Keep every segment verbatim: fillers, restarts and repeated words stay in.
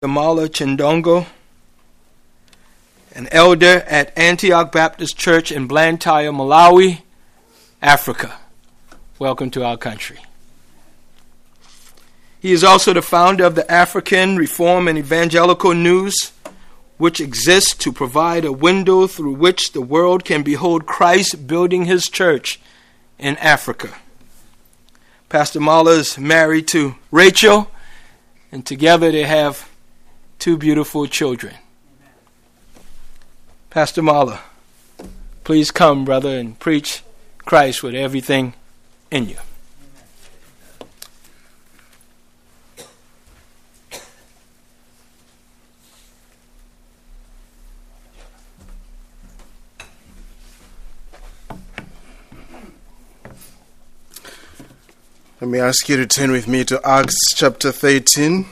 Mala Chindongo, an elder at Antioch Baptist Church in Blantyre, Malawi, Africa. Welcome to our country. He is also the founder of the African Reform and Evangelical News, which exists to provide a window through which the world can behold Christ building his church in Africa. Pastor Mala is married to Rachel, and together they have two beautiful children. Pastor Mala, please come, brother, and preach Christ with everything in you. Let me ask you to turn with me to Acts chapter thirteen.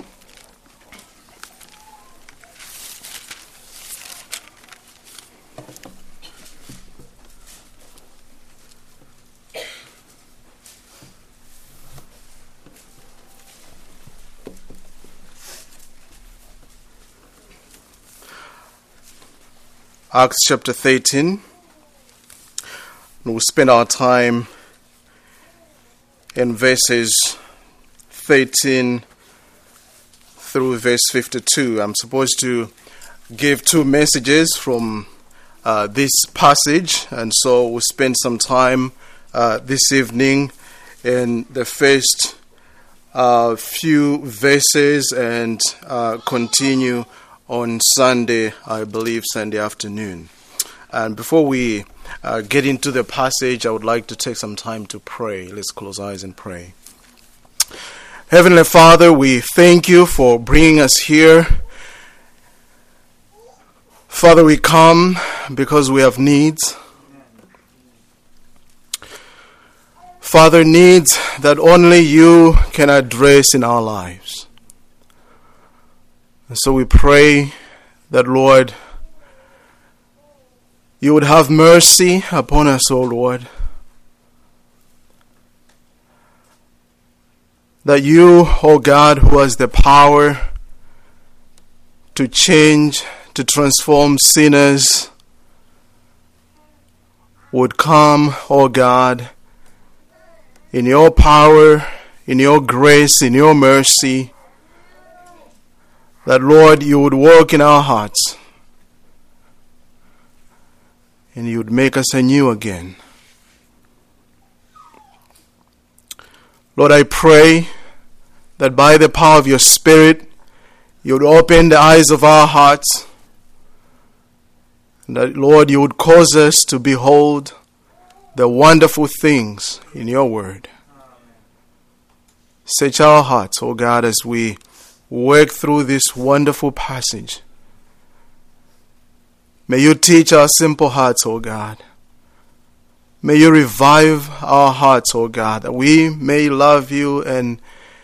Acts chapter thirteen. And we'll spend our time in verses thirteen through verse fifty-two. I'm supposed to give two messages from uh, this passage, and so we'll spend some time uh, this evening in the first uh, few verses and uh, continue on Sunday, I believe Sunday afternoon. And before we uh, get into the passage, I would like to take some time to pray. Let's close our eyes and pray. Heavenly Father, we thank you for bringing us here. Father, we come because we have needs. Father, needs that only you can address in our lives. And so we pray that, Lord, you would have mercy upon us, O Lord. That you, O God, who has the power to change, to transform sinners, would come, O God, in your power, in your grace, in your mercy, that, Lord, you would work in our hearts and you would make us anew again. Lord, I pray that by the power of your Spirit, you would open the eyes of our hearts, and that, Lord, you would cause us to behold the wonderful things in your word. Search our hearts, O God, as we work through this wonderful passage. May you teach our simple hearts, O God. May you revive our hearts, O God, that we may love you and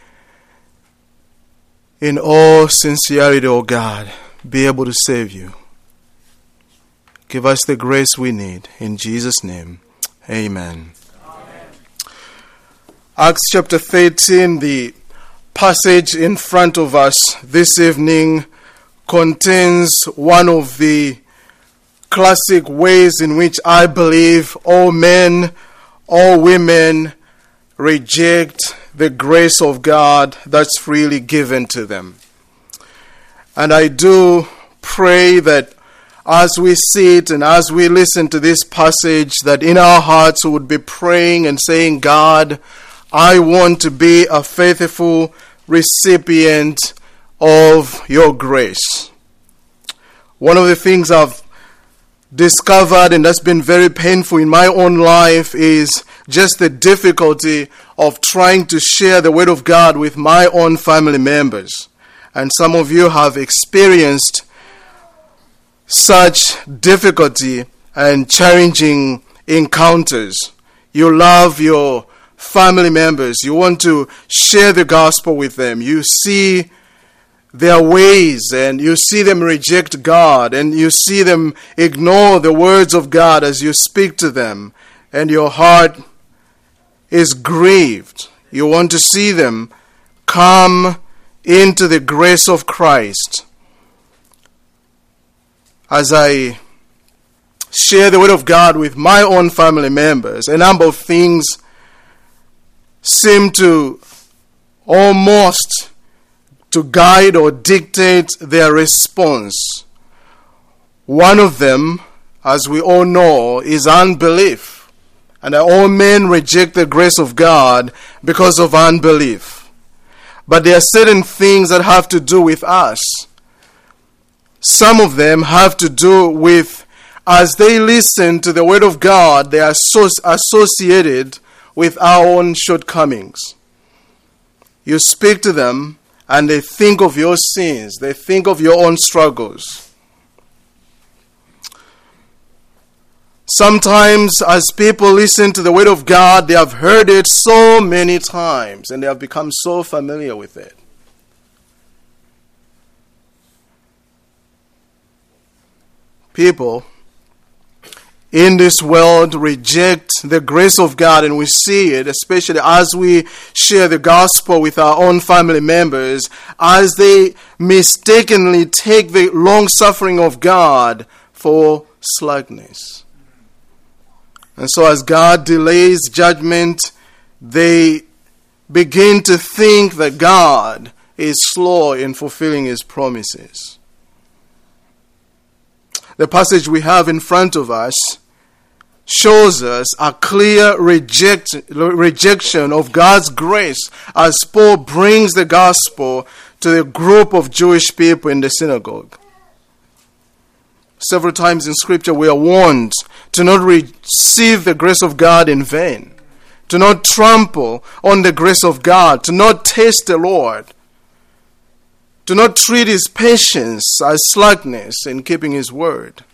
in all sincerity, O God, be able to save you. Give us the grace we need. In Jesus' name, amen. Amen. Acts chapter thirteen, the passage in front of us this evening contains one of the classic ways in which I believe all men, all women reject the grace of God that's freely given to them. And I do pray that as we sit and as we listen to this passage, that in our hearts we would be praying and saying, God, I want to be a faithful recipient of your grace. One of the things I've discovered, and that's been very painful in my own life, is just the difficulty of trying to share the word of God with my own family members. And some of you have experienced such difficulty and challenging encounters. You love your family members. You want to share the gospel with them. You see their ways and you see them reject God and you see them ignore the words of God as you speak to them, and your heart is grieved. You want to see them come into the grace of Christ. As I share the Word of God with my own family members, a number of things seem to almost to guide or dictate their response. One of them, as we all know, is unbelief. And all men reject the grace of God because of unbelief. But there are certain things that have to do with us. Some of them have to do with, as they listen to the Word of God, they are so associated with our own shortcomings. You speak to them and they think of your sins. They think of your own struggles. Sometimes as people listen to the Word of God, they have heard it so many times and they have become so familiar with it. People in this world reject the grace of God, and we see it, especially as we share the gospel with our own family members, as they mistakenly take the long suffering of God for slackness. And so as God delays judgment, they begin to think that God is slow in fulfilling His promises. The passage we have in front of us shows us a clear reject, rejection of God's grace as Paul brings the gospel to the group of Jewish people in the synagogue. Several times in Scripture we are warned to not receive the grace of God in vain, to not trample on the grace of God, to not test the Lord, to not treat His patience as slackness in keeping His word.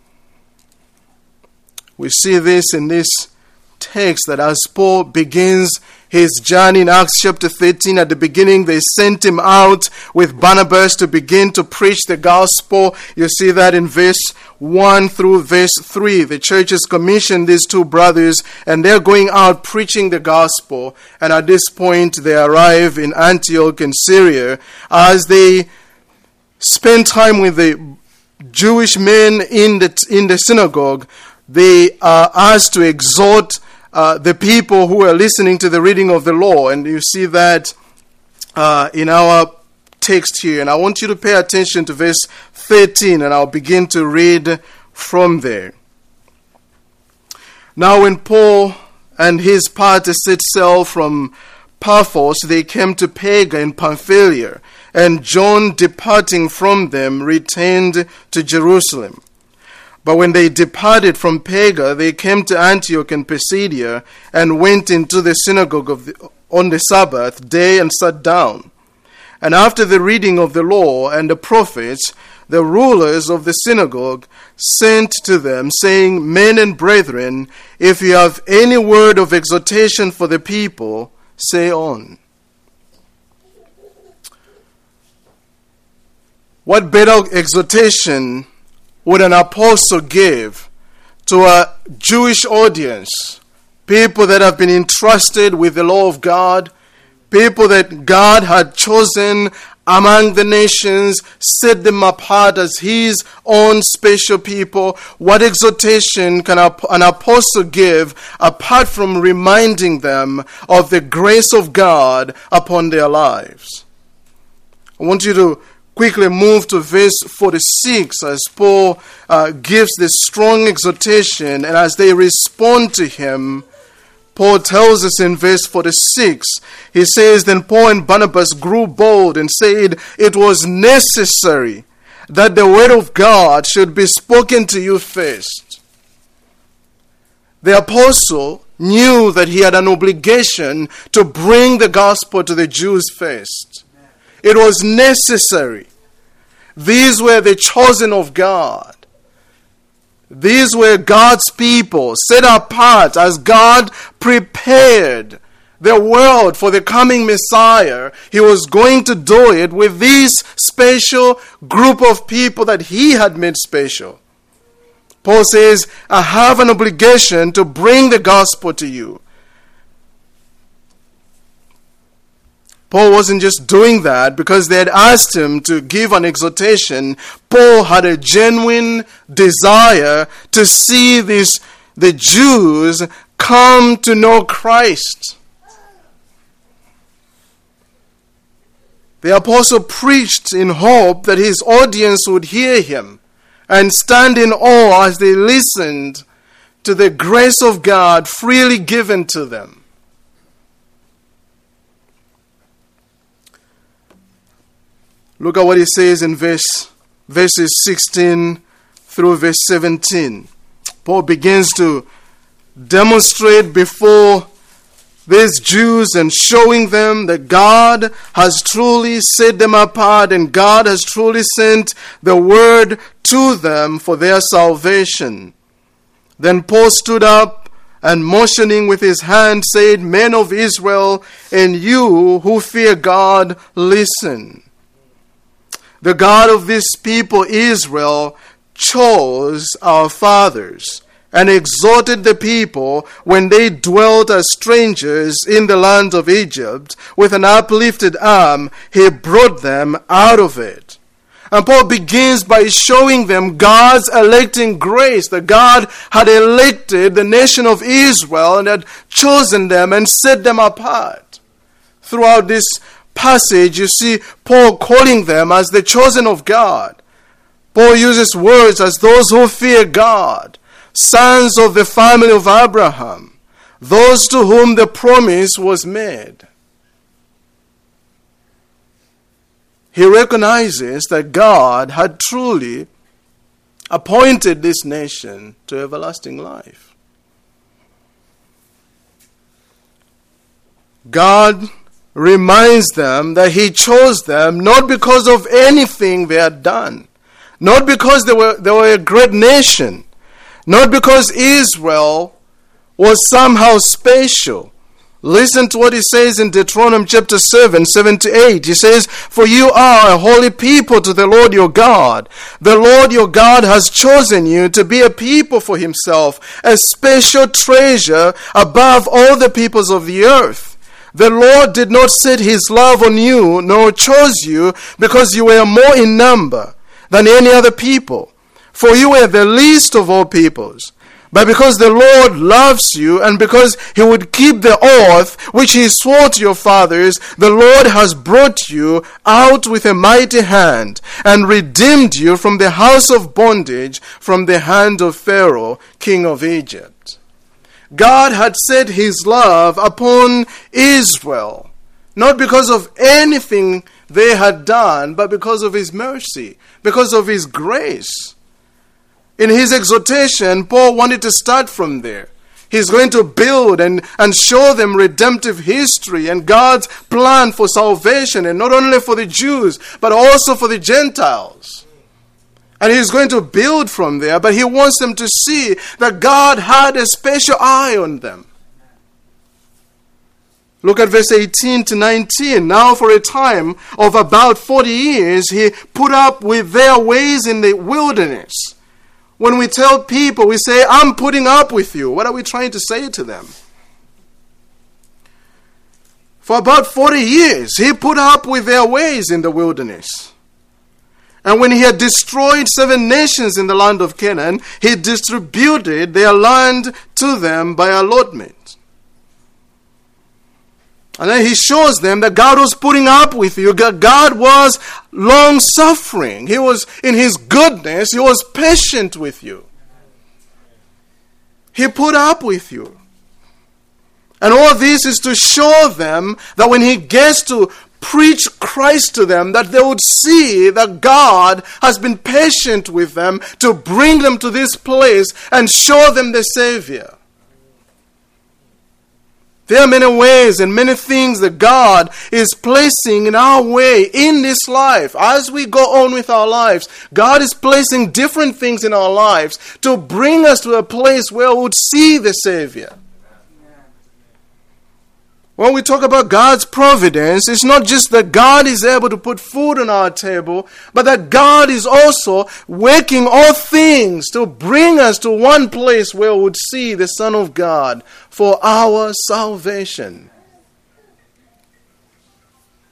We see this in this text that as Paul begins his journey in Acts chapter thirteen, at the beginning they sent him out with Barnabas to begin to preach the gospel. You see that in verse one through verse three. The church has commissioned these two brothers and they're going out preaching the gospel. And at this point they arrive in Antioch in Syria. As they spend time with the Jewish men in the, in the synagogue, they are asked to exhort uh, the people who are listening to the reading of the law. And you see that uh, in our text here. And I want you to pay attention to verse thirteen, and I'll begin to read from there. Now when Paul and his party set sail from Paphos, they came to Perga in Pamphylia, and John, departing from them, returned to Jerusalem. But when they departed from Perga, they came to Antioch in Pisidia, and went into the synagogue of the, on the Sabbath day and sat down. And after the reading of the law and the prophets, the rulers of the synagogue sent to them, saying, Men and brethren, if you have any word of exhortation for the people, say on. What better exhortation would an apostle give to a Jewish audience, people that have been entrusted with the law of God, people that God had chosen among the nations, set them apart as His own special people? What exhortation can an apostle give apart from reminding them of the grace of God upon their lives? I want you to quickly move to verse forty-six as Paul uh, gives this strong exhortation, and as they respond to him, Paul tells us in verse forty-six, he says, Then Paul and Barnabas grew bold and said, It was necessary that the word of God should be spoken to you first. The apostle knew that he had an obligation to bring the gospel to the Jews first. It was necessary. These were the chosen of God. These were God's people, set apart as God prepared the world for the coming Messiah. He was going to do it with this special group of people that He had made special. Paul says, I have an obligation to bring the gospel to you. Paul wasn't just doing that because they had asked him to give an exhortation. Paul had a genuine desire to see these, the Jews come to know Christ. The apostle preached in hope that his audience would hear him and stand in awe as they listened to the grace of God freely given to them. Look at what he says in verse, verses sixteen through verse seventeen. Paul begins to demonstrate before these Jews and showing them that God has truly set them apart and God has truly sent the word to them for their salvation. Then Paul stood up and motioning with his hand said, "Men of Israel, and you who fear God, listen. The God of this people Israel chose our fathers and exhorted the people when they dwelt as strangers in the land of Egypt. With an uplifted arm, he brought them out of it." And Paul begins by showing them God's electing grace, that God had elected the nation of Israel and had chosen them and set them apart. Throughout this passage, you see Paul calling them as the chosen of God. Paul uses words as those who fear God, sons of the family of Abraham, those to whom the promise was made. He recognizes that God had truly appointed this nation to everlasting life. God reminds them that he chose them not because of anything they had done, not because they were, they were a great nation, not because Israel was somehow special. Listen to what he says in Deuteronomy chapter seven, seven to eight. He says, "For you are a holy people to the Lord your God. The Lord your God has chosen you to be a people for himself, a special treasure above all the peoples of the earth. The Lord did not set his love on you, nor chose you, because you were more in number than any other people. For you were the least of all peoples. But because the Lord loves you, and because he would keep the oath which he swore to your fathers, the Lord has brought you out with a mighty hand, and redeemed you from the house of bondage, from the hand of Pharaoh, king of Egypt." God had set his love upon Israel, not because of anything they had done, but because of his mercy, because of his grace. In his exhortation, Paul wanted to start from there. He's going to build and, and show them redemptive history and God's plan for salvation, and not only for the Jews, but also for the Gentiles. And he's going to build from there, but he wants them to see that God had a special eye on them. Look at verse eighteen to nineteen. "Now for a time of about forty years, he put up with their ways in the wilderness." When we tell people, we say, "I'm putting up with you." What are we trying to say to them? For about forty years, he put up with their ways in the wilderness. And when he had destroyed seven nations in the land of Canaan, he distributed their land to them by allotment. And then he shows them that God was putting up with you. God was long-suffering. He was, in his goodness, he was patient with you. He put up with you. And all this is to show them that when he gets to preach Christ to them, that they would see that God has been patient with them to bring them to this place and show them the Savior. There are many ways and many things that God is placing in our way in this life. As we go on with our lives, God is placing different things in our lives to bring us to a place where we would see the Savior. When we talk about God's providence, it's not just that God is able to put food on our table, but that God is also working all things to bring us to one place where we would see the Son of God for our salvation.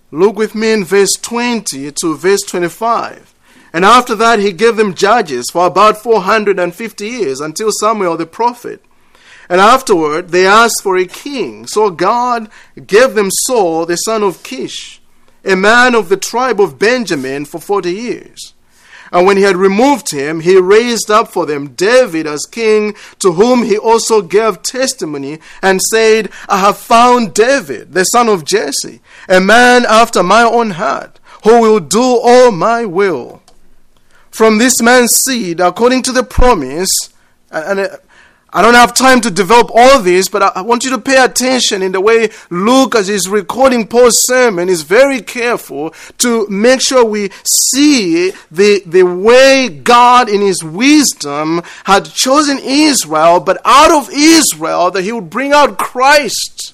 Look with me in verse twenty to verse twenty-five. And after that he gave them judges for about four hundred fifty years until Samuel the prophet. And afterward they asked for a king. So God gave them Saul the son of Kish, a man of the tribe of Benjamin, for forty years. And when he had removed him, he raised up for them David as king, to whom he also gave testimony and said, I have found David, the son of Jesse, a man after my own heart, who will do all my will. From this man's seed, according to the promise, and I don't have time to develop all this, but I want you to pay attention in the way Luke, as he's recording Paul's sermon, is very careful to make sure we see the, the way God in his wisdom had chosen Israel, but out of Israel that he would bring out Christ.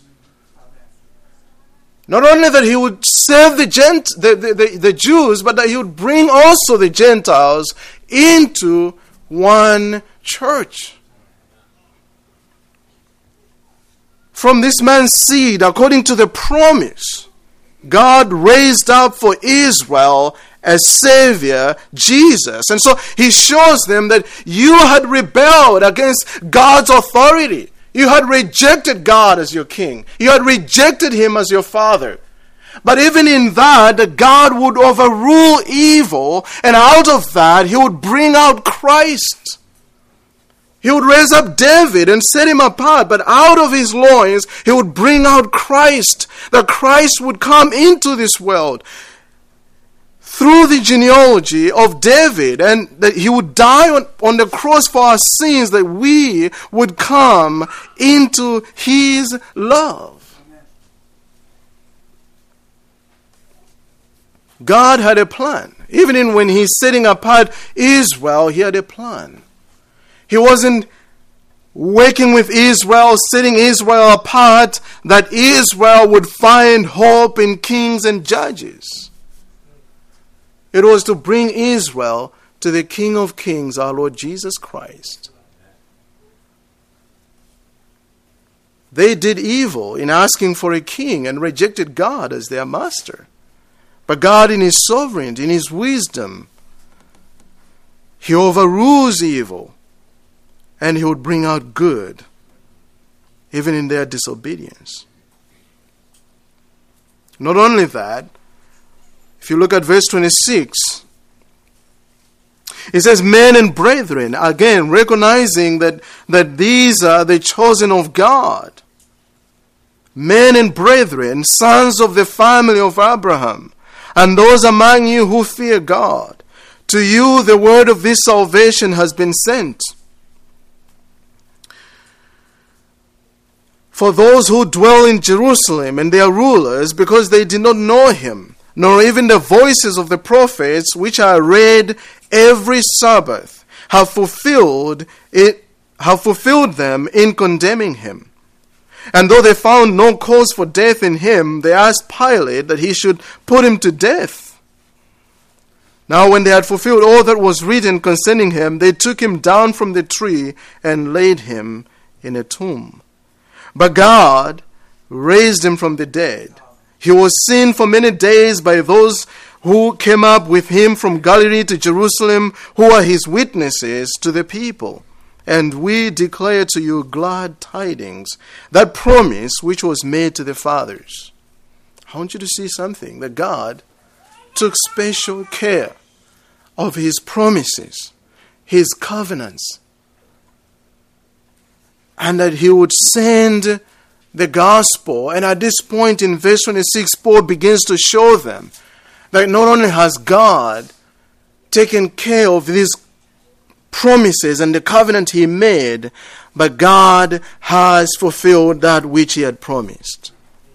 Not only that he would save the, Gent, the, the, the, the Jews, but that he would bring also the Gentiles into one church. From this man's seed, according to the promise, God raised up for Israel a Savior, Jesus. And so he shows them that you had rebelled against God's authority. You had rejected God as your king. You had rejected him as your father. But even in that, that God would overrule evil, and out of that, he would bring out Christ. He would raise up David and set him apart, but out of his loins, he would bring out Christ. That Christ would come into this world through the genealogy of David, and that he would die on, on the cross for our sins, that we would come into his love. Amen. God had a plan. Even in when he's setting apart Israel, he had a plan. He wasn't working with Israel, setting Israel apart, that Israel would find hope in kings and judges. It was to bring Israel to the King of Kings, our Lord Jesus Christ. They did evil in asking for a king and rejected God as their master. But God, in his sovereignty, in his wisdom, he overrules evil. And he would bring out good, even in their disobedience. Not only that, if you look at verse twenty-six, it says, men and brethren, again, recognizing that, that these are the chosen of God. Men and brethren, sons of the family of Abraham, and those among you who fear God. To you the word of this salvation has been sent. For those who dwell in Jerusalem and their rulers, because they did not know him, nor even the voices of the prophets, which are read every Sabbath, have fulfilled it, have fulfilled them in condemning him. And though they found no cause for death in him, they asked Pilate that he should put him to death. Now when they had fulfilled all that was written concerning him, they took him down from the tree and laid him in a tomb. But God raised him from the dead. He was seen for many days by those who came up with him from Galilee to Jerusalem, who are his witnesses to the people. And we declare to you glad tidings, that promise which was made to the fathers. I want you to see something, that God took special care of his promises, his covenants, and that he would send the gospel. And at this point in verse twenty-six, Paul begins to show them that not only has God taken care of these promises and the covenant he made, but God has fulfilled that which he had promised.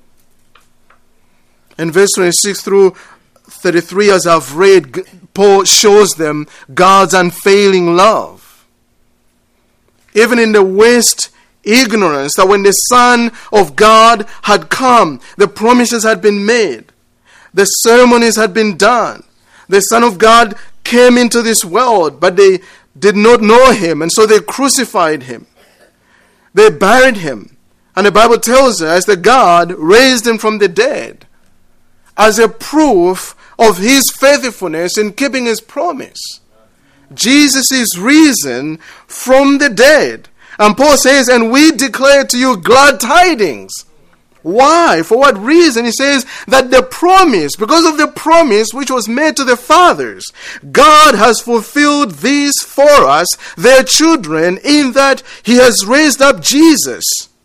In verse twenty-six through thirty-three, as I've read, Paul shows them God's unfailing love. Even in the worst ignorance, that when the Son of God had come, the promises had been made, the ceremonies had been done, the Son of God came into this world, but they did not know him, and so they crucified him. They buried him. And the Bible tells us that God raised him from the dead. as a proof of his faithfulness in keeping his promise. Jesus is risen from the dead. And Paul says, and we declare to you glad tidings. Why? For what reason? He says that the promise, because of the promise which was made to the fathers, God has fulfilled this for us, their children, in that he has raised up Jesus.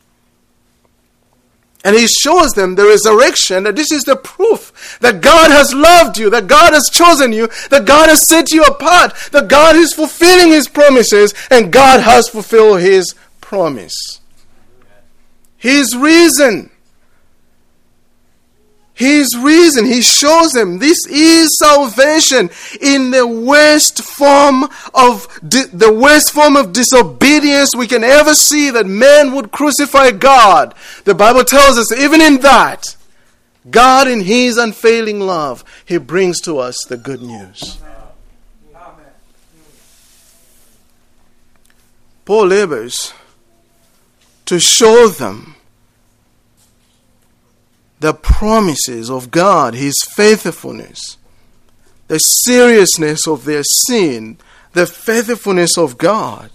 And he shows them the resurrection, that this is the proof that God has loved you, that God has chosen you, that God has set you apart, that God is fulfilling his promises, and God has fulfilled his promise. His reason. His reason, he shows them this is salvation in the worst form of di- the worst form of disobedience we can ever see, that man would crucify God. The Bible tells us even in that, God in his unfailing love, he brings to us the good news. Amen. Paul labors to show them the promises of God, his faithfulness, the seriousness of their sin, the faithfulness of God.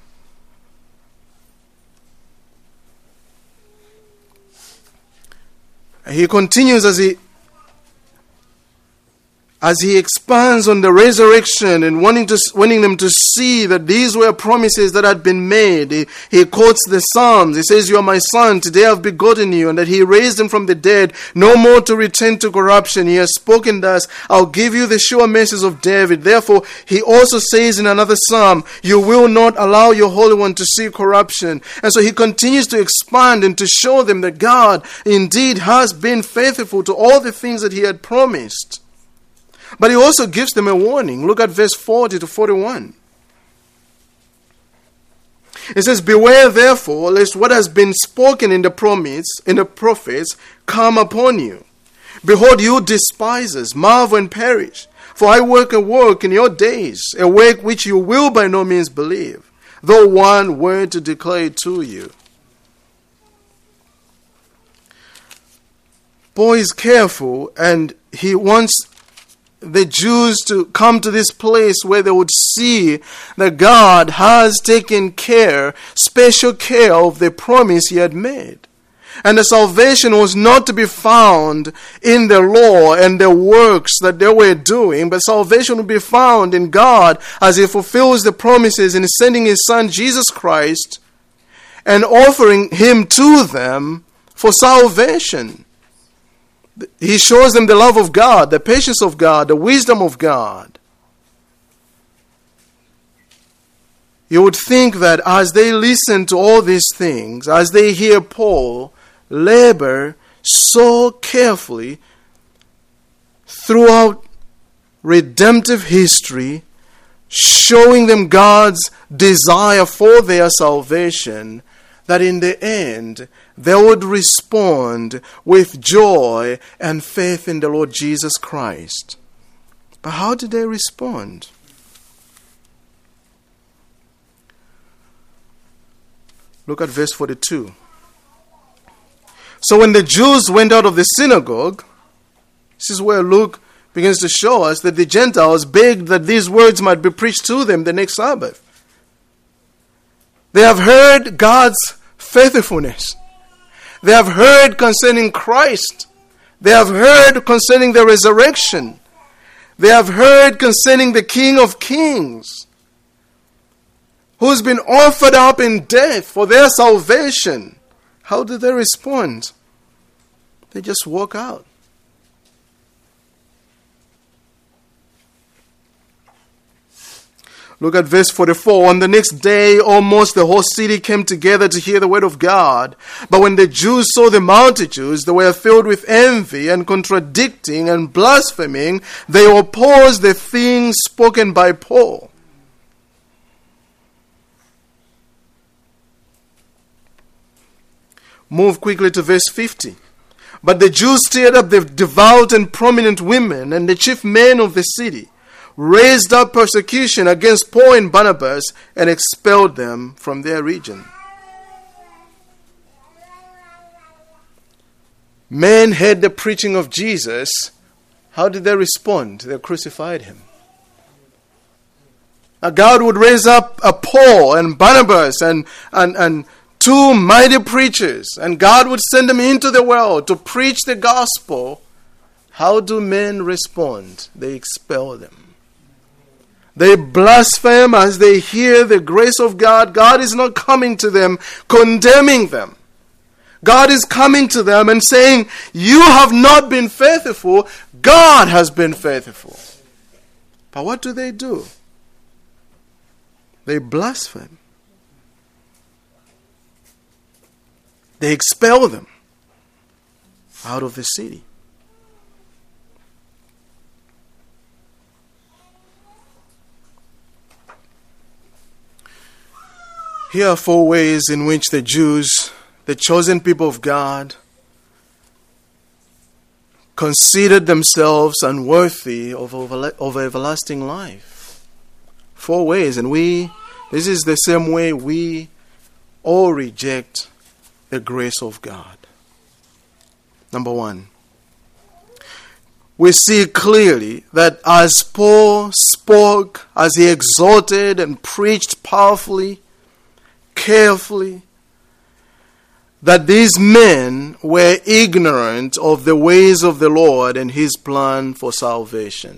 And he continues as he as he expands on the resurrection and wanting to wanting them to see that these were promises that had been made. He, he quotes the Psalms. He says, "You are my son, today I have begotten you," and that he raised him from the dead, no more to return to corruption. He has spoken thus, "I'll give you the sure mercies of David." Therefore, he also says in another Psalm, "You will not allow your Holy One to see corruption." And so he continues to expand and to show them that God indeed has been faithful to all the things that he had promised. But he also gives them a warning. Look at verse forty to forty-one. It says, "Beware therefore, lest what has been spoken in the promise, in the prophets, come upon you. Behold, you despisers, marvel and perish. For I work a work in your days, a work which you will by no means believe, though one were to declare it to you." Paul is careful, and he wants the Jews to come to this place where they would see that God has taken care, special care of the promise he had made. And the salvation was not to be found in the law and the works that they were doing, but salvation would be found in God as he fulfills the promises in sending his son Jesus Christ and offering him to them for salvation. He shows them the love of God, the patience of God, the wisdom of God. You would think that as they listen to all these things, as they hear Paul labor so carefully throughout redemptive history, showing them God's desire for their salvation, that in the end they would respond with joy and faith in the Lord Jesus Christ. But how did they respond? Look at verse forty-two. "So when the Jews went out of the synagogue," this is where Luke begins to show us that the Gentiles begged that these words might be preached to them the next Sabbath. They have heard God's faithfulness. They have heard concerning Christ. They have heard concerning the resurrection. They have heard concerning the King of Kings, who's been offered up in death for their salvation. How did they respond? They just walk out. Look at verse forty-four. "On the next day, almost the whole city came together to hear the word of God. But when the Jews saw the multitudes, they were filled with envy and contradicting and blaspheming. They opposed the things spoken by Paul." Move quickly to verse fifty. "But the Jews stirred up the devout and prominent women and the chief men of the city, raised up persecution against Paul and Barnabas, and expelled them from their region." men heard the preaching of Jesus, how did they respond? They crucified him. Now God would raise up a Paul and Barnabas and, and, and two mighty preachers, and God would send them into the world to preach the gospel. How do men respond? They expel them. They blaspheme as they hear the grace of God. God is not coming to them condemning them. God is coming to them and saying, you have not been faithful. God has been faithful. But what do they do? They blaspheme. They expel them out of the city. Here are four ways in which the Jews, the chosen people of God, considered themselves unworthy of, of everlasting life. Four ways, and we, this is the same way we all reject the grace of God. Number one, we see clearly that as Paul spoke, as he exhorted and preached powerfully, carefully, that these men were ignorant of the ways of the Lord and his plan for salvation.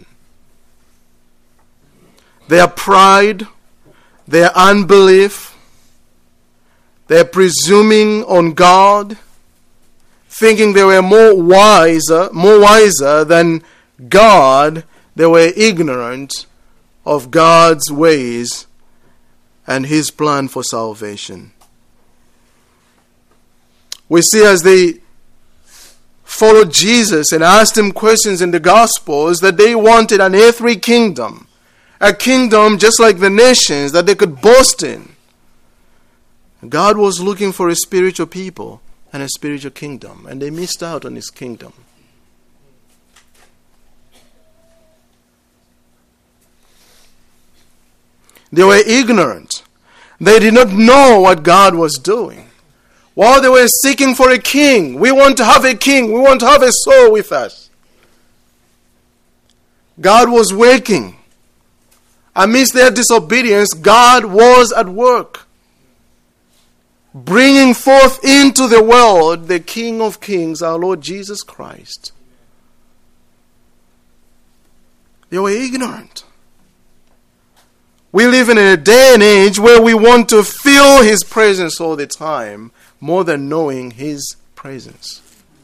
Their pride, their unbelief, their presuming on God, thinking they were more wiser, more wiser than God, they were ignorant of God's ways and his plan for salvation. We see as they followed Jesus and asked him questions in the Gospels that they wanted an earthly kingdom, a kingdom just like the nations that they could boast in. God was looking for a spiritual people and a spiritual kingdom, and they missed out on his kingdom. They were ignorant. They did not know what God was doing. While they were seeking for a king, we want to have a king, we want to have a soul with us. God was working. Amidst their disobedience, God was at work, bringing forth into the world the King of Kings, our Lord Jesus Christ. They were ignorant. We live in a day and age where we want to feel his presence all the time, more than knowing his presence.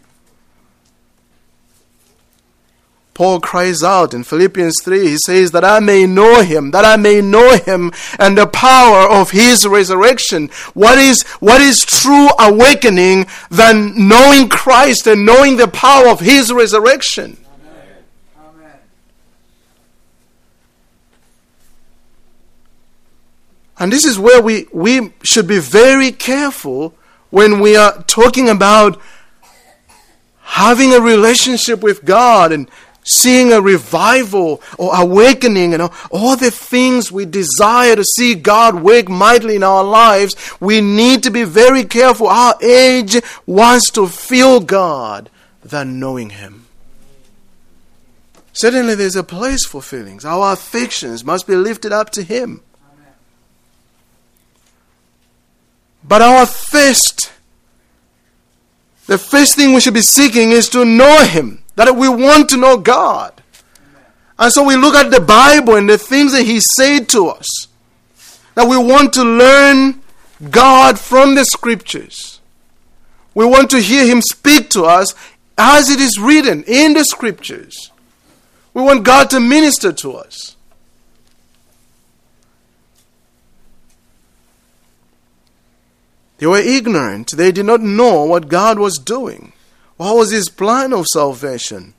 Paul cries out in Philippians three, he says that I may know him, that I may know him and the power of his resurrection. What is, what is true awakening than knowing Christ and knowing the power of his resurrection? Amen. Amen. And this is where we, we should be very careful when we are talking about having a relationship with God and seeing a revival or awakening and all, all the things we desire to see God work mightily in our lives, we need to be very careful. Our age wants to feel God than knowing him. Certainly there's a place for feelings. Our affections must be lifted up to him. But our thirst, the first thing we should be seeking is to know him. That we want to know God. Amen. And so we look at the Bible and the things that he said to us. That we want to learn God from the scriptures. We want to hear him speak to us as it is written in the scriptures. We want God to minister to us. They were ignorant. They did not know what God was doing. What was his plan of salvation?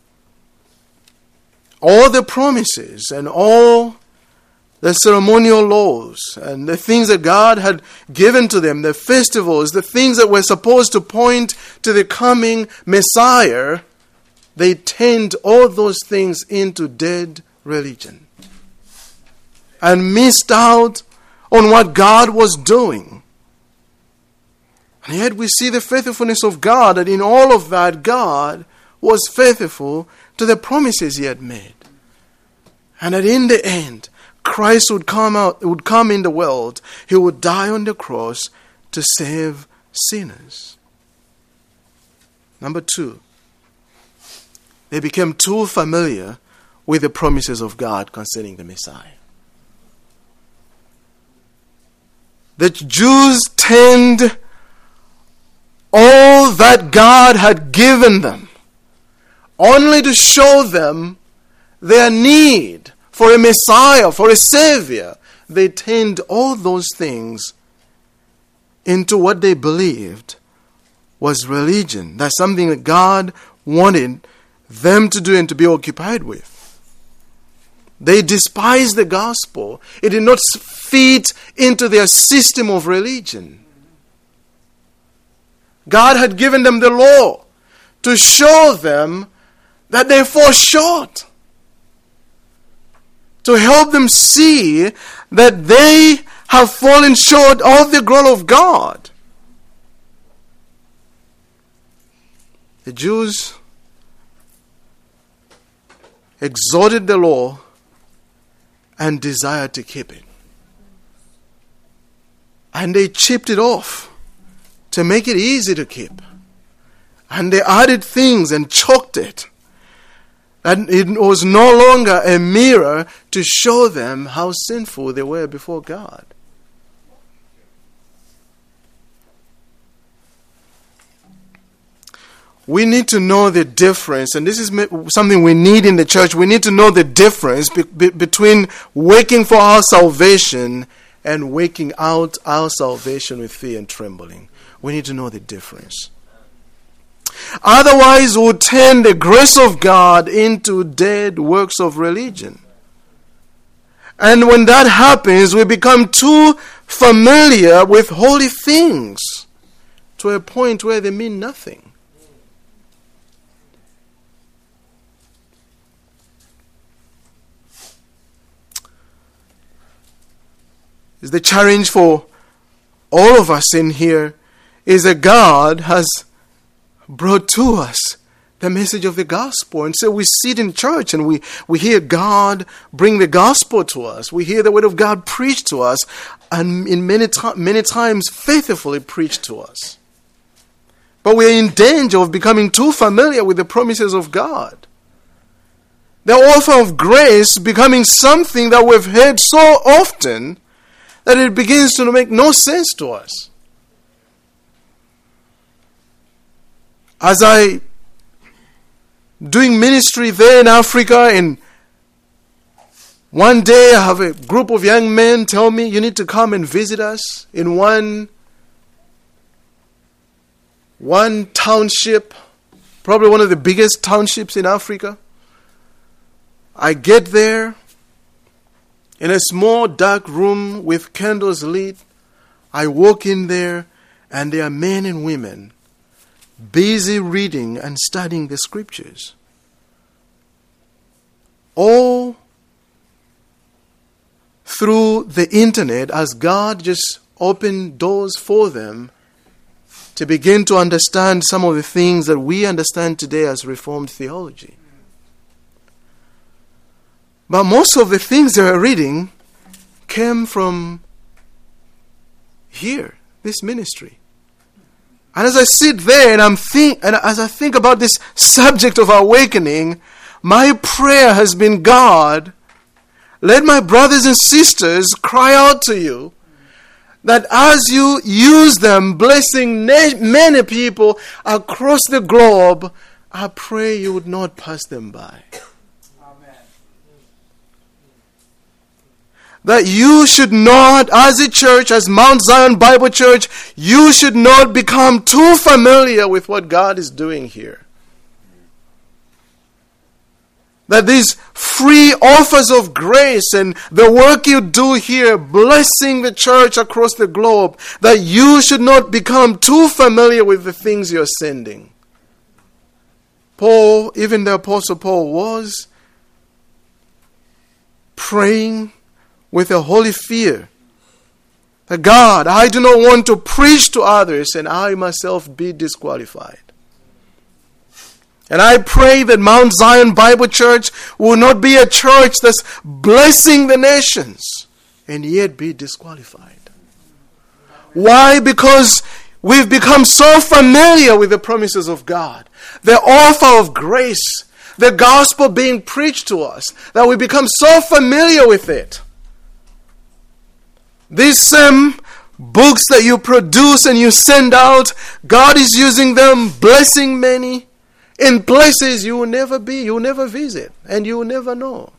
All the promises and all the ceremonial laws and the things that God had given to them, the festivals, the things that were supposed to point to the coming Messiah, they turned all those things into dead religion and missed out on what God was doing. And yet we see the faithfulness of God, that in all of that, God was faithful to the promises he had made. And that in the end, Christ would come out, would come in the world. He would die on the cross to save sinners. Number two, they became too familiar with the promises of God concerning the Messiah. The Jews turned all that God had given them only to show them their need for a Messiah, for a Savior. They turned all those things into what they believed was religion. That's something that God wanted them to do and to be occupied with. They despised the gospel. It did not fit into their system of religion. God had given them the law to show them that they fall short, to help them see that they have fallen short of the glory of God. The Jews exalted the law and desired to keep it. And they chipped it off to make it easy to keep. And they added things and choked it. And it was no longer a mirror to show them how sinful they were before God. We need to know the difference, and this is something we need in the church. We need to know the difference be- be- between working for our salvation and working out our salvation with fear and trembling. We need to know the difference. Otherwise, we'll turn the grace of God into dead works of religion. And when that happens, we become too familiar with holy things to a point where they mean nothing. Is the challenge for all of us in here is that God has brought to us the message of the gospel. And so we sit in church and we, we hear God bring the gospel to us. We hear the word of God preached to us, and in many, to- many times faithfully preached to us. But we are in danger of becoming too familiar with the promises of God. The offer of grace becoming something that we've heard so often that it begins to make no sense to us. As I doing ministry there in Africa, and one day I have a group of young men tell me, you need to come and visit us in one, one township, probably one of the biggest townships in Africa. I get there, in a small dark room with candles lit. I walk in there, and there are men and women busy reading and studying the scriptures. All through the internet, as God just opened doors for them to begin to understand some of the things that we understand today as Reformed theology. But most of the things they are reading came from here, this ministry. And as I sit there and I'm think, and as I think about this subject of awakening, my prayer has been, God, let my brothers and sisters cry out to you that as you use them, blessing many people across the globe, I pray you would not pass them by. That you should not, as a church, as Mount Zion Bible Church, you should not become too familiar with what God is doing here. That these free offers of grace and the work you do here, blessing the church across the globe, that you should not become too familiar with the things you're sending. Paul, even the Apostle Paul, was praying with a holy fear That God, I do not want to preach to others and I myself be disqualified. And I pray that Mount Zion Bible Church will not be a church that's blessing the nations and yet be disqualified. Why? Because we've become so familiar with the promises of God, the offer of grace, the gospel being preached to us, that we become so familiar with it. These same books that you produce and you send out, God is using them, blessing many in places you will never be, you will never visit, and you will never know.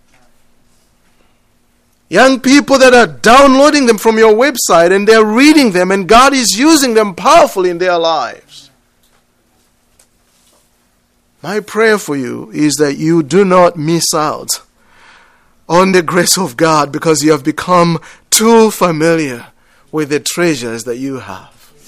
Young people that are downloading them from your website and they're reading them, and God is using them powerfully in their lives. My prayer for you is that you do not miss out on the grace of God because you have become too familiar with the treasures that you have.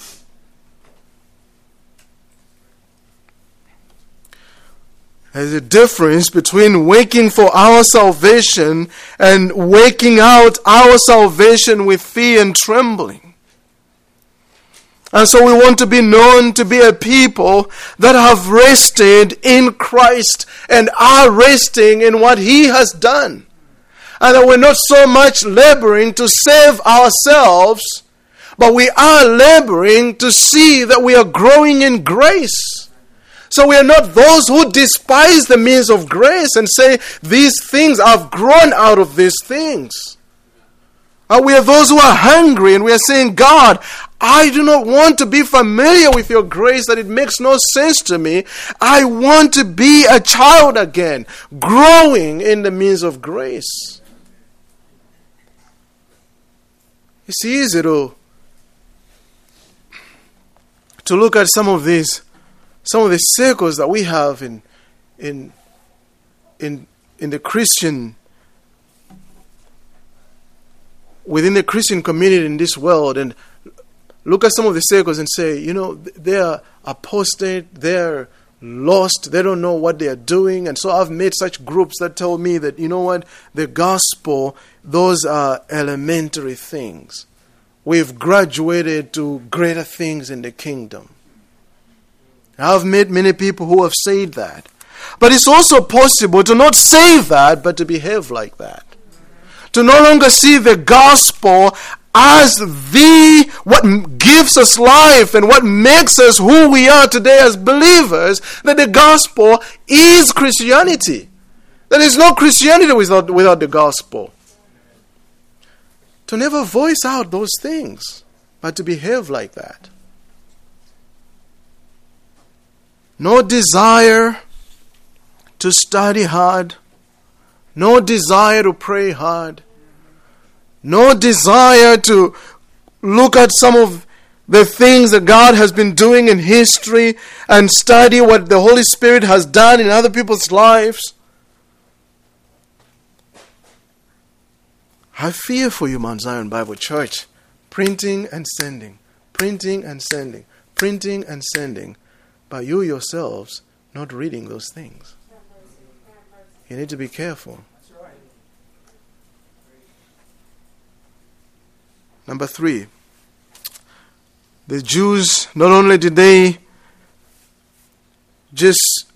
There's a difference between waiting for our salvation and waking out our salvation with fear and trembling. And so we want to be known to be a people that have rested in Christ and are resting in what He has done. And that we're not so much laboring to save ourselves, but we are laboring to see that we are growing in grace. So we are not those who despise the means of grace and say, these things, I've grown out of these things. Uh, we are those who are hungry and we are saying, God, I do not want to be familiar with your grace, that it makes no sense to me. I want to be a child again, growing in the means of grace. It's easy to, to look at some of these, some of the circles that we have in, in, in, in the Christian, within the Christian community in this world, and look at some of the circles and say, you know, they are apostate, they're lost, they don't know what they are doing. And so I've made such groups that tell me that, you know what, the gospel, those are elementary things. We've graduated to greater things in the kingdom. I've met many people who have said that. But it's also possible to not say that, but to behave like that. To no longer see the gospel as the, what gives us life and what makes us who we are today as believers, that the gospel is Christianity. There is no Christianity without, without the gospel. To never voice out those things, but to behave like that. No desire to study hard. No desire to pray hard. No desire to look at some of the things that God has been doing in history and study what the Holy Spirit has done in other people's lives. I fear for you, Mount Zion Bible Church. Printing and sending. Printing and sending. Printing and sending. But you yourselves not reading those things. You need to be careful. Number three. The Jews, not only did they just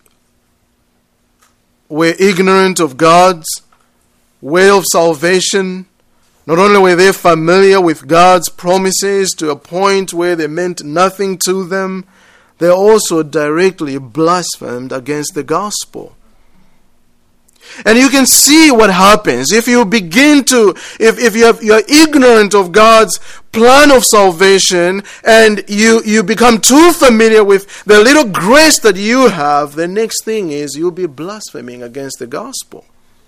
were ignorant of God's way of salvation, not only were they familiar with God's promises to a point where they meant nothing to them, they also directly blasphemed against the gospel. And you can see what happens if you begin to, if, if you have, you're ignorant of God's plan of salvation and you, you become too familiar with the little grace that you have, the next thing is you'll be blaspheming against the gospel.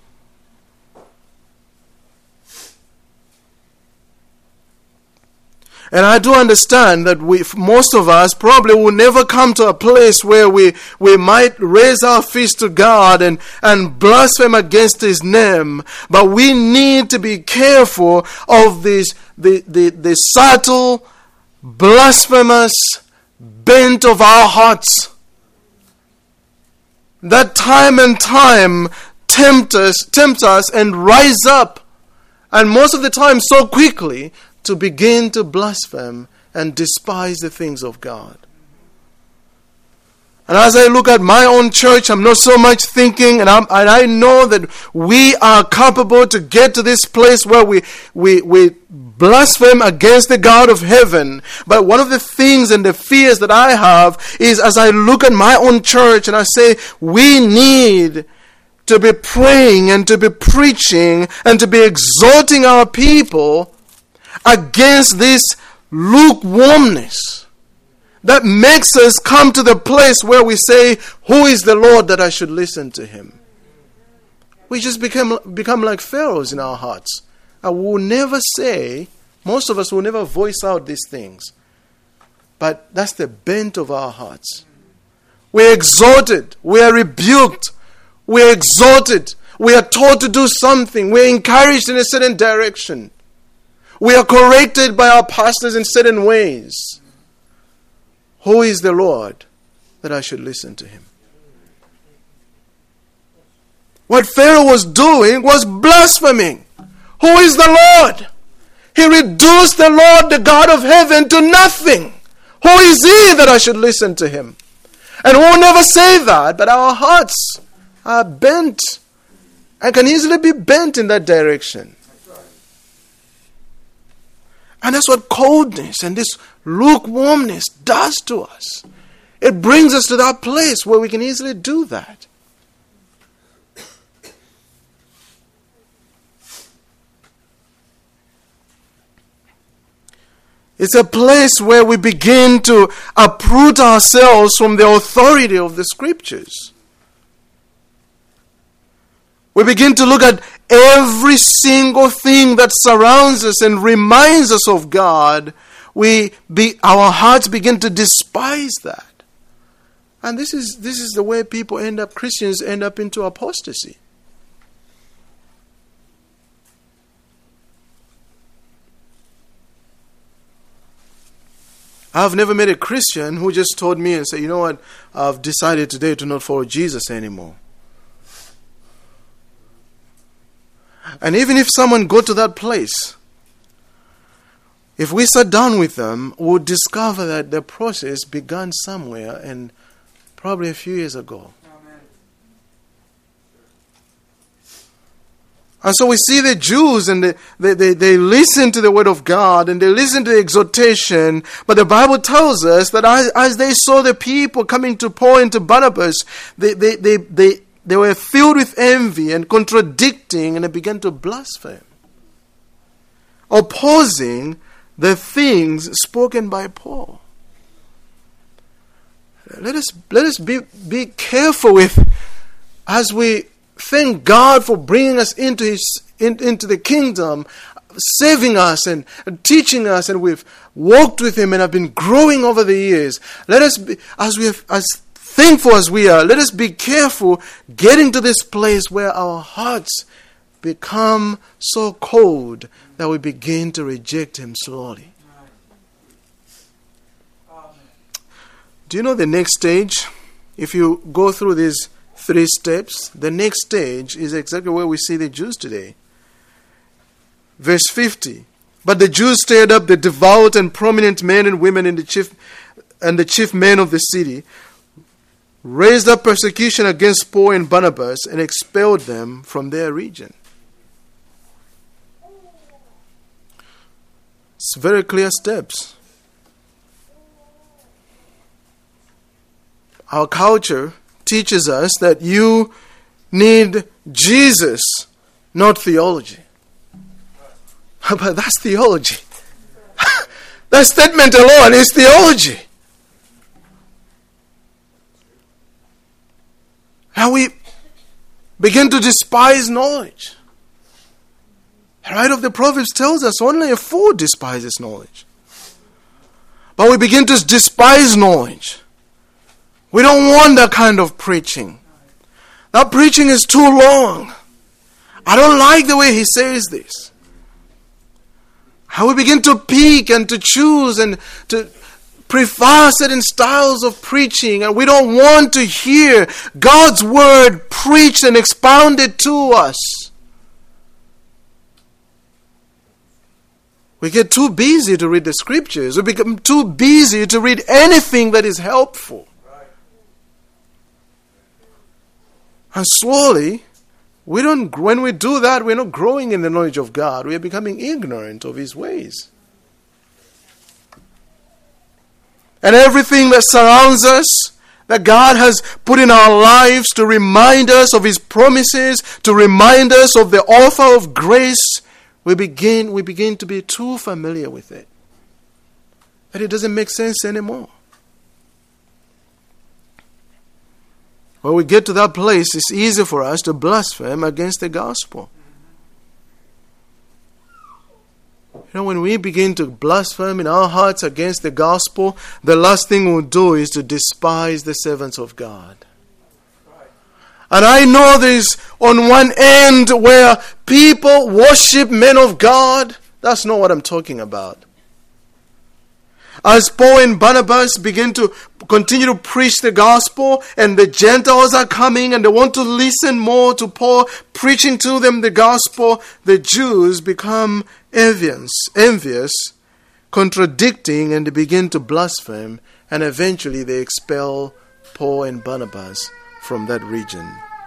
And I do understand that we, most of us probably will never come to a place where we, we might raise our fists to God and, and blaspheme against His name. But we need to be careful of this, the, the, the subtle, blasphemous bent of our hearts. That time and time tempt us, tempt us and rise up. And most of the time so quickly to begin to blaspheme and despise the things of God. And as I look at my own church, I'm not so much thinking, and, I'm, and I know that we are capable to get to this place where we, we, we blaspheme against the God of heaven. But one of the things and the fears that I have is as I look at my own church and I say, we need to be praying and to be preaching and to be exhorting our people against this lukewarmness that makes us come to the place where we say, who is the Lord that I should listen to him? We just become, become like pharaohs in our hearts. And we will never say, most of us will never voice out these things. But that's the bent of our hearts. We're exhorted. We are rebuked. We are exhorted. We are taught to do something. We are encouraged in a certain direction. We are corrected by our pastors in certain ways. Who is the Lord that I should listen to him? What Pharaoh was doing was blaspheming. Who is the Lord? He reduced the Lord, the God of heaven, to nothing. Who is he that I should listen to him? And we'll never say that, but our hearts are bent and can easily be bent in that direction. And that's what coldness and this lukewarmness does to us. It brings us to that place where we can easily do that. It's a place where we begin to uproot ourselves from the authority of the Scriptures. We begin to look at every single thing that surrounds us and reminds us of God. We be, our hearts begin to despise that. And this is this is the way people end up, Christians end up into apostasy. I've never met a Christian who just told me and said, you know what, I've decided today to not follow Jesus anymore. And even if someone go to that place, if we sat down with them, we'll discover that the process began somewhere and probably a few years ago. Amen. And so we see the Jews and they, they, they, they listen to the word of God and they listen to the exhortation. But the Bible tells us that as, as they saw the people coming to Paul and to Barnabas, they, they, they, they They were filled with envy and contradicting, and they began to blaspheme, opposing the things spoken by Paul. Let us let us be, be careful with, as we thank God for bringing us into His in, into the kingdom, saving us and, and teaching us, and we've walked with Him and have been growing over the years. Let us be, as we have, as thankful as we are, let us be careful getting to this place where our hearts become so cold that we begin to reject Him slowly. Do you know the next stage? If you go through these three steps, the next stage is exactly where we see the Jews today. Verse fifty. But the Jews stirred up the devout and prominent men and women in the chief and the chief men of the city, raised up persecution against Paul and Barnabas, and expelled them from their region. It's very clear steps. Our culture teaches us that you need Jesus, not theology. But that's theology. That statement alone is theology. And we begin to despise knowledge. The writer of the Proverbs tells us only a fool despises knowledge. But we begin to despise knowledge. We don't want that kind of preaching. That preaching is too long. I don't like the way he says this. How we begin to pick and to choose and to prefer certain styles of preaching, and we don't want to hear God's word preached and expounded to us. We get too busy to read the scriptures. We become too busy to read anything that is helpful. Right. And slowly, we don't. When we do that, we're not growing in the knowledge of God. We are becoming ignorant of His ways. And everything that surrounds us, that God has put in our lives to remind us of His promises, to remind us of the offer of grace, we begin, we begin to be too familiar with it, that it doesn't make sense anymore. When we get to that place, it's easy for us to blaspheme against the gospel. You know, when we begin to blaspheme in our hearts against the gospel, the last thing we'll do is to despise the servants of God. And I know there's on one end where people worship men of God. That's not what I'm talking about. As Paul and Barnabas begin to continue to preach the gospel, and the Gentiles are coming and they want to listen more to Paul preaching to them the gospel, the Jews become envious, envious, contradicting, and they begin to blaspheme, and eventually they expel Paul and Barnabas from that region.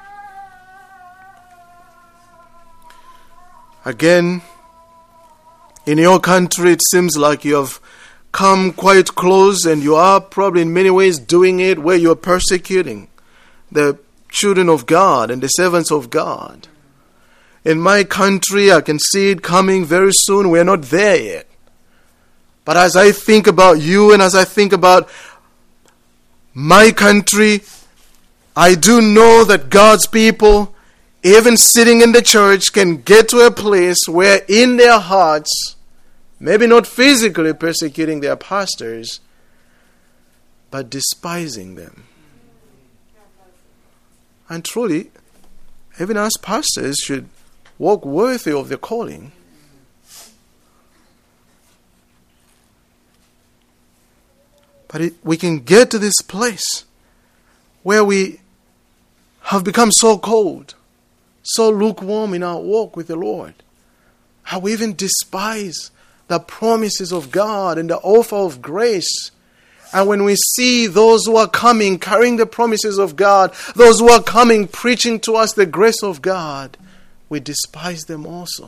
Again, in your country, it seems like you have come quite close, and you are probably in many ways doing it where you are persecuting the children of God and the servants of God. In my country, I can see it coming very soon. We're not there yet. But as I think about you and as I think about my country, I do know that God's people, even sitting in the church, can get to a place where in their hearts, maybe not physically persecuting their pastors, but despising them. And truly, even us pastors should walk worthy of the calling. But it, we can get to this place where we have become so cold, so lukewarm in our walk with the Lord, how we even despise the promises of God and the offer of grace. And when we see those who are coming carrying the promises of God, those who are coming preaching to us the grace of God, we despise them also.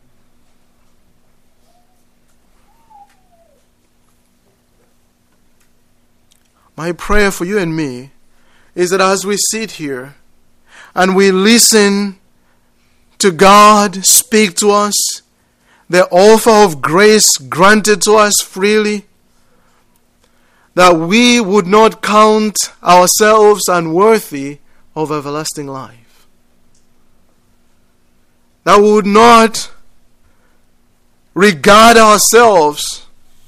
My prayer for you and me is that as we sit here and we listen to God speak to us, the offer of grace granted to us freely, that we would not count ourselves unworthy of everlasting life. That we would not regard ourselves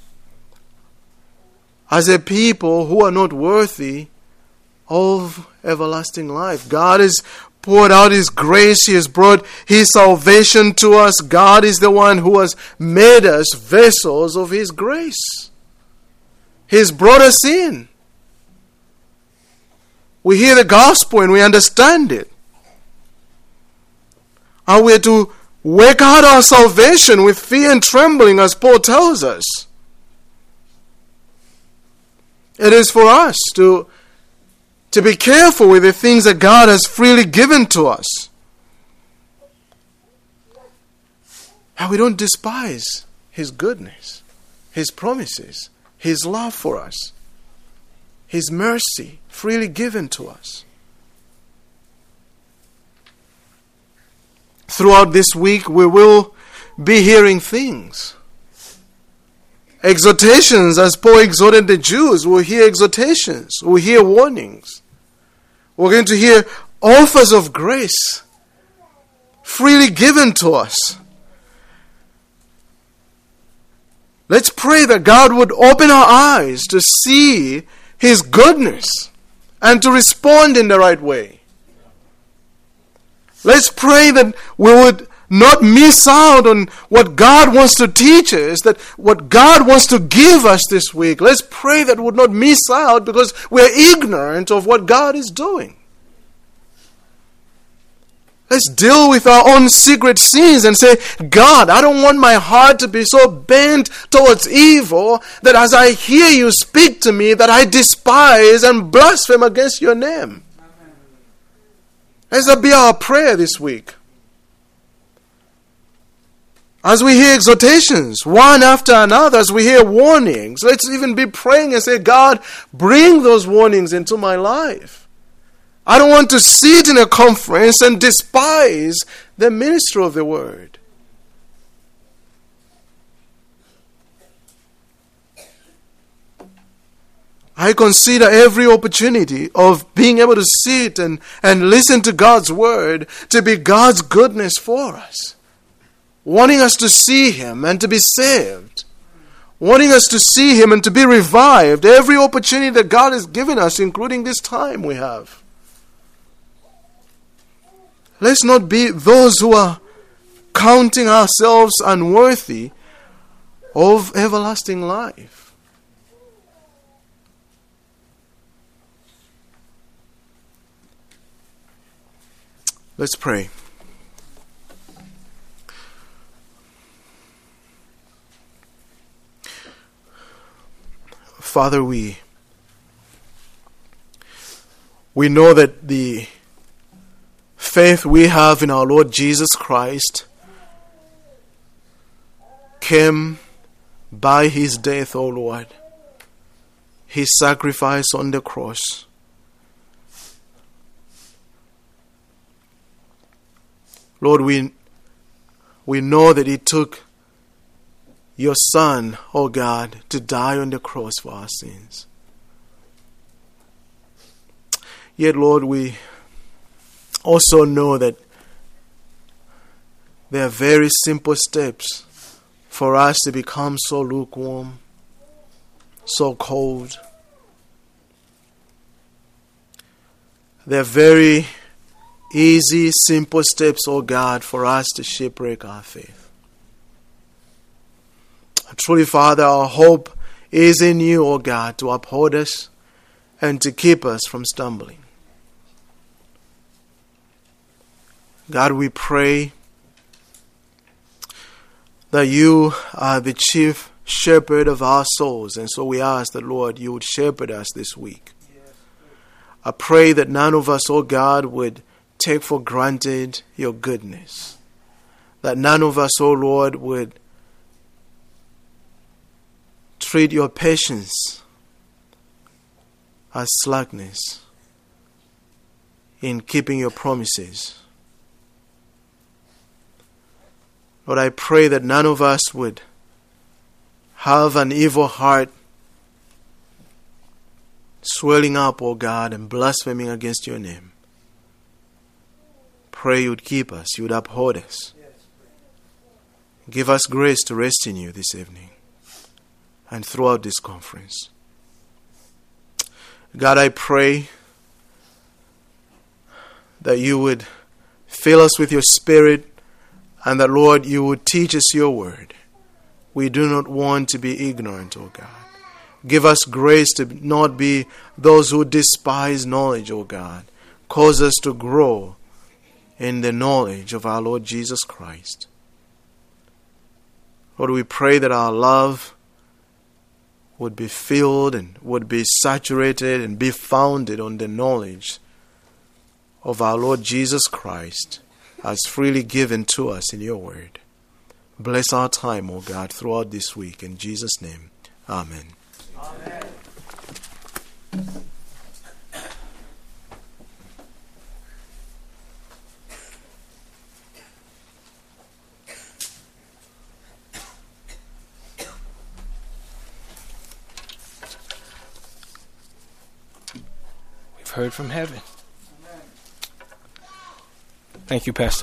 as a people who are not worthy of everlasting life. God has poured out His grace. He has brought His salvation to us. God is the one who has made us vessels of His grace. He has brought us in. We hear the gospel and we understand it. And we are to work out our salvation with fear and trembling, as Paul tells us. It is for us to, to be careful with the things that God has freely given to us. And we don't despise His goodness, His promises, His love for us, His mercy freely given to us. Throughout this week, we will be hearing things. Exhortations, as Paul exhorted the Jews. We'll hear exhortations. We'll hear warnings. We're going to hear offers of grace freely given to us. Let's pray that God would open our eyes to see His goodness and to respond in the right way. Let's pray that we would not miss out on what God wants to teach us, that what God wants to give us this week. Let's pray that we would not miss out because we're ignorant of what God is doing. Let's deal with our own secret sins and say, God, I don't want my heart to be so bent towards evil that as I hear you speak to me, that I despise and blaspheme against your name. Amen. Let that be our prayer this week. As we hear exhortations, one after another, as we hear warnings, let's even be praying and say, God, bring those warnings into my life. I don't want to sit in a conference and despise the ministry of the word. I consider every opportunity of being able to sit and, and listen to God's word to be God's goodness for us. Wanting us to see Him and to be saved. Wanting us to see Him and to be revived. Every opportunity that God has given us, including this time we have. Let's not be those who are counting ourselves unworthy of everlasting life. Let's pray. Father, we we know that the faith we have in our Lord Jesus Christ came by His death, O Lord, His sacrifice on the cross. Lord, we, we know that it took your Son, O God, to die on the cross for our sins. Yet, Lord, we also know that there are very simple steps for us to become so lukewarm, so cold. There are very easy, simple steps, oh God, for us to shipwreck our faith. Truly, Father, our hope is in you, oh God, to uphold us and to keep us from stumbling. God, we pray that you are the chief shepherd of our souls, and so we ask that, Lord, you would shepherd us this week. I pray that none of us, oh God, would take for granted your goodness. That none of us, oh Lord, would treat your patience as slackness in keeping your promises. Lord, I pray that none of us would have an evil heart swelling up, O God, and blaspheming against your name. Pray you would keep us, you would uphold us. Give us grace to rest in you this evening and throughout this conference. God, I pray that you would fill us with your Spirit and that, Lord, you would teach us your word. We do not want to be ignorant, O God. Give us grace to not be those who despise knowledge, O God. Cause us to grow in the knowledge of our Lord Jesus Christ. Lord, we pray that our love would be filled and would be saturated and be founded on the knowledge of our Lord Jesus Christ as freely given to us in your word. Bless our time, O God, throughout this week. In Jesus' name, amen. Amen. We've heard from heaven. Thank you, Pastor.